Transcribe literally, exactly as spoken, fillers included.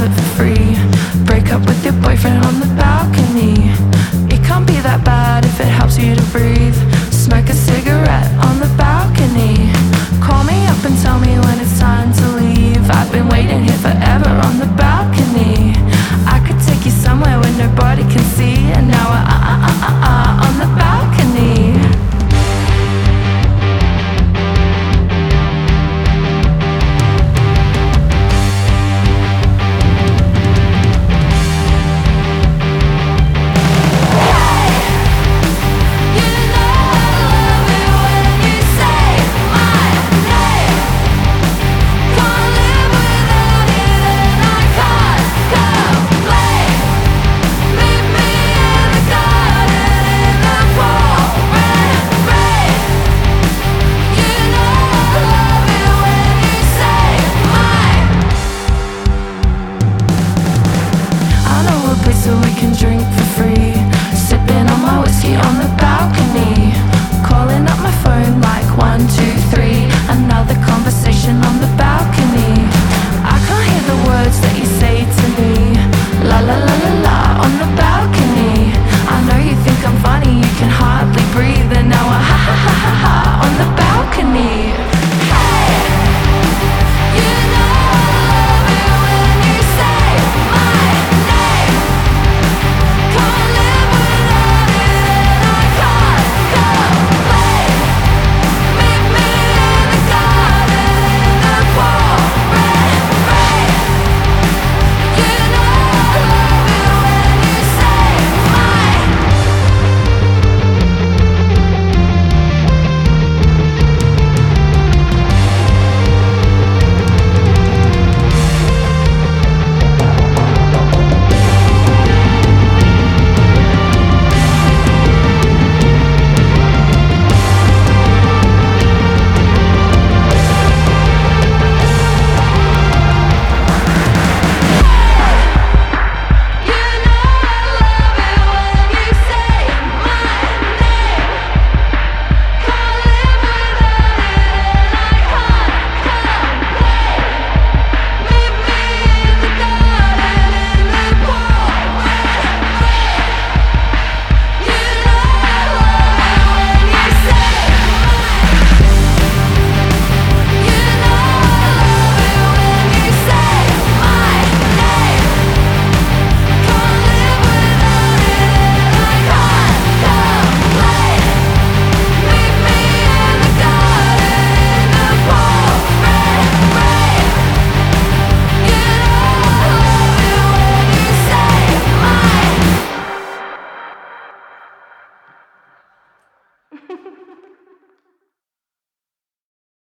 have it for free. Break up with your boyfriend on the balcony. It can't be that bad if it helps you to breathe. Smoke a cigarette on the balcony. Call me up and tell me when it's time to leave. I've been waiting here forever on the balcony. I could take you somewhere where nobody can see. And now we're uh, uh, uh, uh, uh, on the balcony. So we can drink for free. Sipping on my whiskey on the